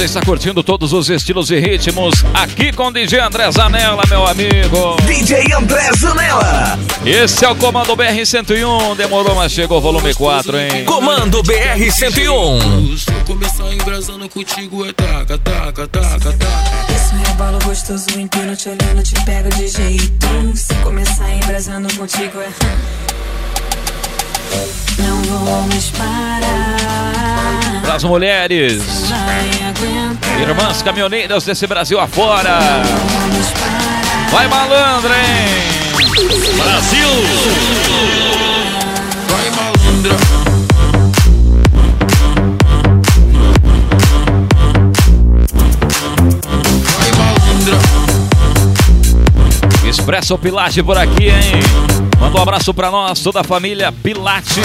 Você está curtindo todos os estilos e ritmos aqui com o DJ André Zanella, meu amigo. DJ André Zanella. Esse é o Comando BR-101. Demorou, mas chegou o volume 4, hein? Comando BR-101. Se eu começar embrasando contigo é taca, taca, taca, taca. Isso rebalo gostoso, empino, te olhando, te pego de jeito. Se começar embrasando contigo é... Não vou mais parar. Para as mulheres, irmãs caminhoneiras desse Brasil afora. Vai malandra, hein? Brasil! Vai malandra! Vai malandra! Expresso Pilate por aqui, hein? Manda um abraço pra nós, toda a família Pilate.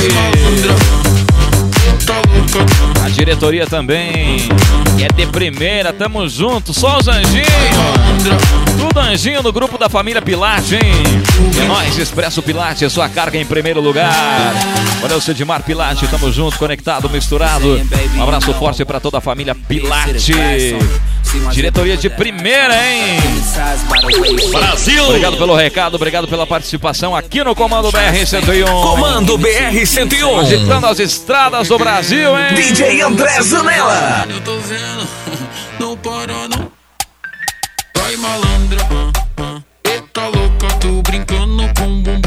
A diretoria também, que é de primeira, tamo junto, só os anjinhos. Tudo anjinho no grupo da família Pilate, hein? É nóis, Expresso Pilate, a sua carga em primeiro lugar. Valeu, Cedimar Pilate, tamo junto, conectado, misturado. Um abraço forte pra toda a família Pilate. Diretoria de primeira, hein? Brasil! Obrigado pelo recado, obrigado pela participação aqui no Comando BR-101. Comando BR-101. Agitando as estradas do Brasil, hein? DJ André Zanella. Eu tô vendo, não para não. Vai malandra, eita louca, tô brincando com bumbum.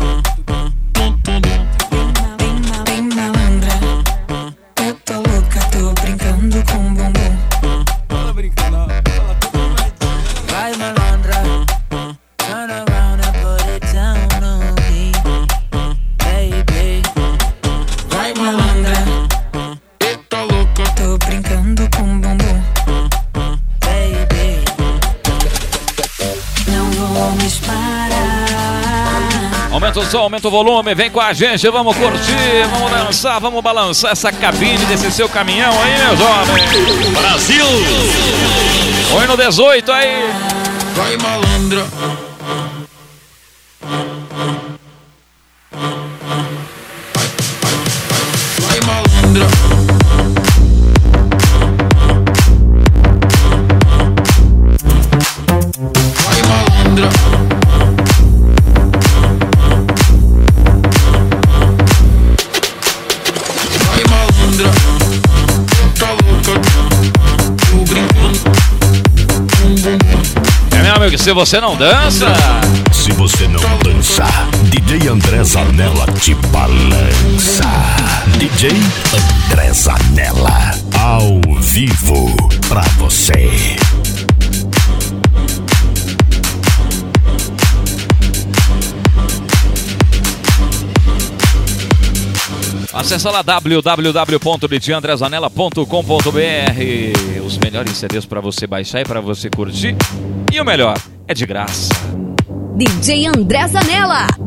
Bem malandra. Eu tô louca, tô brincando com bumbum. Vai malandra. Turn around and put it down on me, baby. Vai malandra. Eita louca, Tô brincando com bumbum, baby. Não vou mais parar. Aumenta o som, aumenta o volume, vem com a gente, vamos curtir, vamos dançar, vamos balançar essa cabine desse seu caminhão aí, meu jovem. Brasil! Põe no 18 aí. Vai malandra. Vai malandra. Vai malandra. Vai malandra. Tá louca. Tô brincando. É, meu amigo, se você não dança... Se você não dançar, DJ André Zanella te balança. DJ André Zanella, ao vivo pra você. Acesse lá www.djandrezanella.com.br. Os melhores CDs pra você baixar e pra você curtir. E o melhor, é de graça. DJ André Zanella.